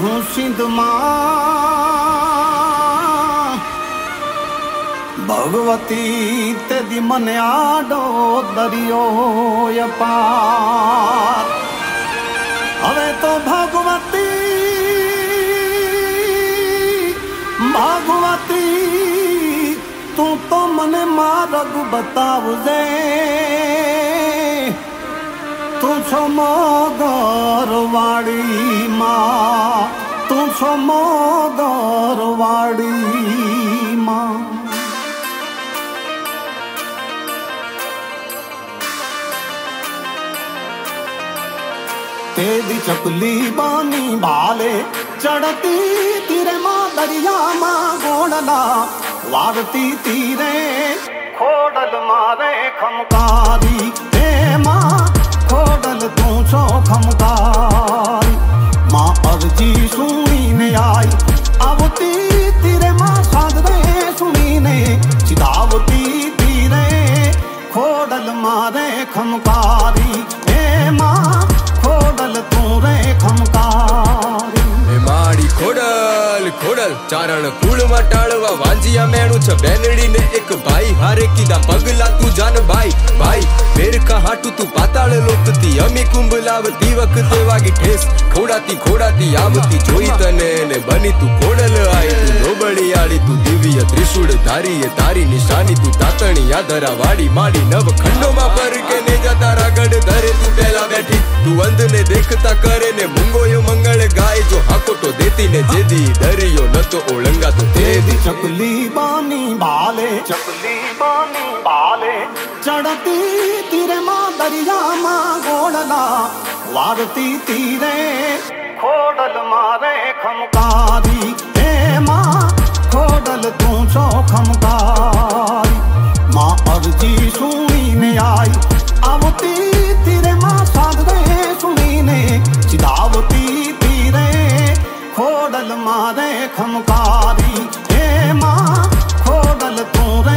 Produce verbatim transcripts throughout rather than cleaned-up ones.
हूँ सिंध मां भगवती तेरी मन आडो दरियो पार। हवे तो भगवती भगवती तू तो मने मार्ग बतावजे। तू छो मोगर वाड़ी मां, तू छो मोगर वाड़ी मां। तेरी चपली बानी भाले चढ़ती तीरे मां दरिया मां गोड़ला वारती तीरे खोडल मारे खमकारी। हे मां खोडल तू छो खमकारी। मां अर्जी सुनी ने आई आवती तीरे मां साधरे सुनी ने चिदावती तीरे खोडल मारे खमकारी। हे मां खोडल तू रे खमकारी। माड़ी खोडल खोडल चारण कूड़ में टाळवा वांजिया मेणु छ बेनड़ी ने एक भाई हारे कीधा पगला तू जान भाई भाई फेर का हाटू तू पाताल लोकती अमी कुंभ लावती वखते वागी ठेस खोड़ाती खोड़ाती आवती जोई तने ने बनी तू खोडल आई तू लोबड़ी आड़ी तू दिव्य त्रिशूल धारी ये तारी निशानी तू तातणी यादरा वाड़ी माड़ी नव खंडो में पर के ने जाता रागड़ धरे तू पहला बैठी तू अंध ने देखता करे ने मुंगो यो मंगल गाय जो हाको तो देती ने जेदी दरियो न तो ओलंगा तो तेरी चपली बानी भाले चपली बानी भाले चढ़ती तीरे मां दरिया मां गोड़ला वारती तीरे खोडल मारे खमकारी। हे मां खोडल तू छो खमकारी। मां अर्जी सुनी ने आई आवती तीरे मां साधरे सुनी ने चिदावती तीरे खोडल मारे खमकारी। हे मां खोडल तू रे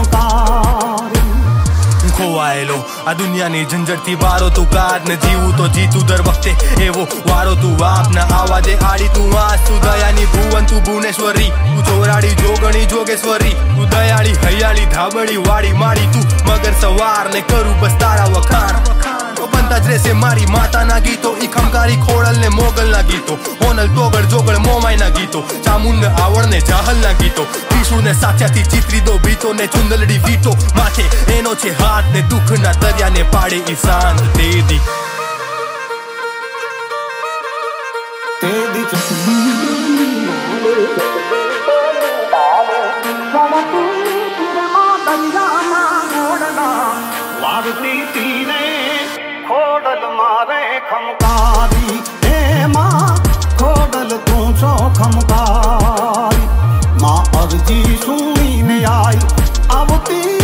खमकारी। खोवायेलो आ दुनियानी झंझटथी बारो तू काढ ने जीवू तो जीतू दर वखते एवो वारो तू वाप न आवाजे आड़ी तू आस तू दयानी भुवन तू भुवनेश्वरी तू जोराड़ी जोगणी जोगेश्वरी तू दयाड़ी हयाली धाबड़ी वाड़ी माड़ी तू मगर सवार ने करू बस तारा वखाण। पंताजरे से मारी माता ना गीतो ई खमकारी खोडल ने मोगल ना गीतो होनल तोगड़ जोगड़ मोमाई ना गीतो चामुंड आवड़ ने जाहल ना गीतो त्रिशूल ने साच्याथी चित्री दो बीतो ने चुंदलड़ी वीटो माथे एनो छे हाथ ने दुख ना दरिया ने पाड़े ई शांत तेदी तेदी चपली वारती तीरे खोडल मारे खमकारी। हे मां खोडल तू छो खमकारी। मां अर्जी सुनी ने आई आवती